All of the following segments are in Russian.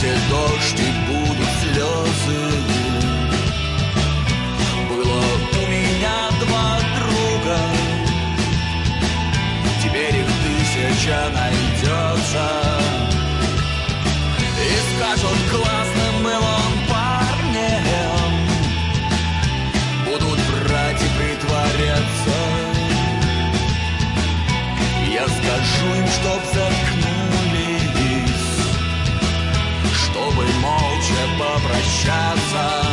свете дождь и будут слезы. Было у меня два друга, теперь их 1000 найдется. И скажут, классным был он парнем, будут брать и притворяться. Я скажу им, чтоб заткнулись, чтобы молча попрощаться.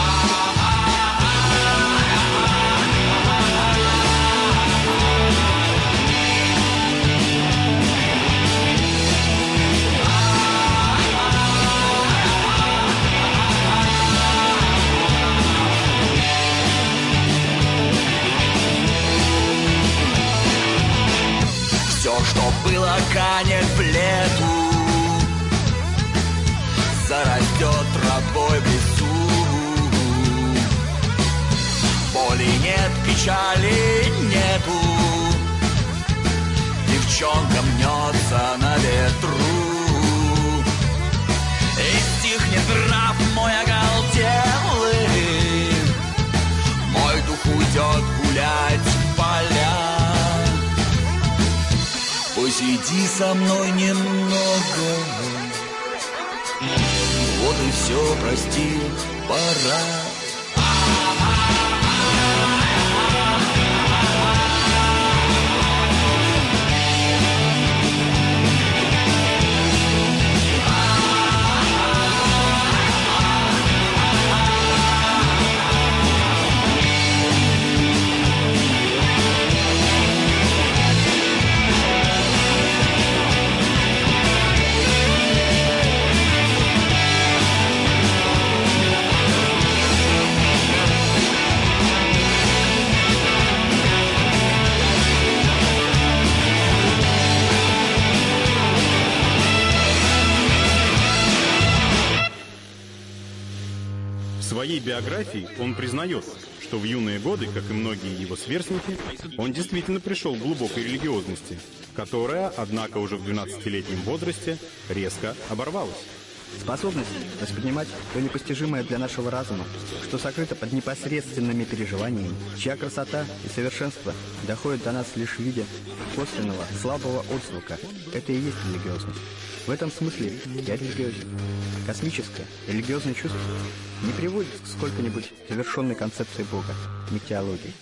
Все, что было, канет в лету, зарастет травой в лесу. Боли нет, печали нету, девчонка мнется на ветру. И стихнет нрав мой оголтелый, мой дух уйдет гулять в поля. Посиди со мной немного, вот и все, прости, пора. В своей биографии он признает, что в юные годы, как и многие его сверстники, он действительно пришел к глубокой религиозности, которая, однако, уже в 12-летнем возрасте резко оборвалась. Способность воспринимать то непостижимое для нашего разума, что сокрыто под непосредственными переживаниями, чья красота и совершенство доходят до нас лишь в виде косвенного, слабого отзвука. Это и есть религиозность. В этом смысле я религиозен. Космическое, религиозное чувство не приводит к сколько-нибудь завершенной концепции Бога, не к теологии.